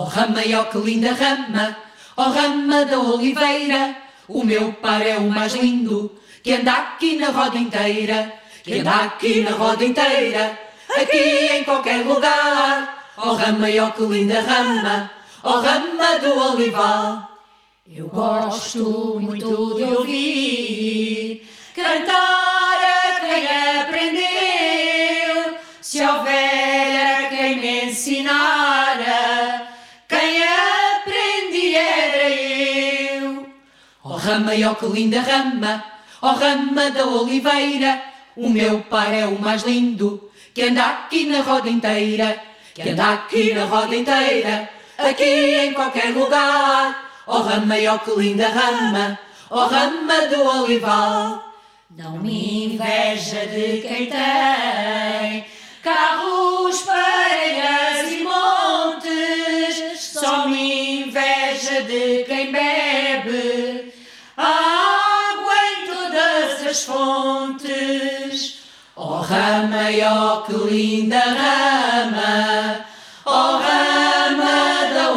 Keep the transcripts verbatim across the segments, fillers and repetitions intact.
rama, ó que linda rama, ó rama da oliveira, o meu par é o mais lindo, que anda aqui na roda inteira, que anda aqui na roda inteira, aqui em qualquer lugar. Ó rama, ó que linda rama, ó rama do olival. Eu gosto muito de ouvir cantar a quem aprendeu, se houver quem me ensinara, quem aprendi era eu. Ó rama, ó que linda rama, ó rama da oliveira, o meu par é o mais lindo, que anda aqui na roda inteira, que anda aqui na roda inteira, aqui em qualquer lugar. Ó rama, ó que linda rama, ó rama do olival. Não me inveja de quem tem carros, parelhas e montes, só me inveja de quem bebe água em todas as fontes. Ó rama, ó que linda rama, ó rama da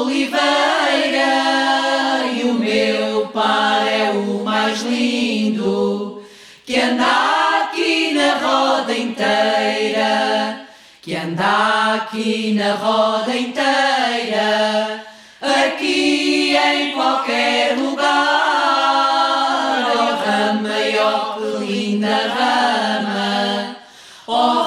oliveira, e o meu par é o mais lindo, que anda aqui na roda inteira, que anda aqui na roda inteira, aqui em qualquer lugar. Ó rama, ó que linda rama, ó